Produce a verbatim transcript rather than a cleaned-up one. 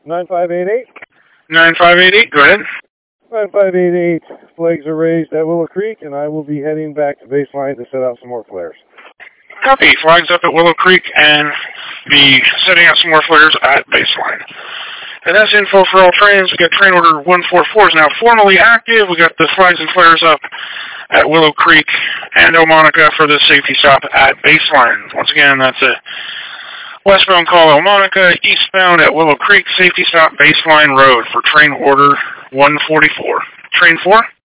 nine five eight eight. nine five eight eight, go ahead. nine five eight eight, flags are raised at Willow Creek, and I will be heading back to baseline to set out some more flares. Copy. Flags up at Willow Creek and be setting out some more flares at baseline. And that's info for all trains. We got train order one four four is now formally active. We got the flags and flares up at Willow Creek and Elmonica for the safety stop at baseline. Once again, that's a westbound call Elmonica, eastbound at Willow Creek, safety stop baseline road for train order one forty-four. Train four?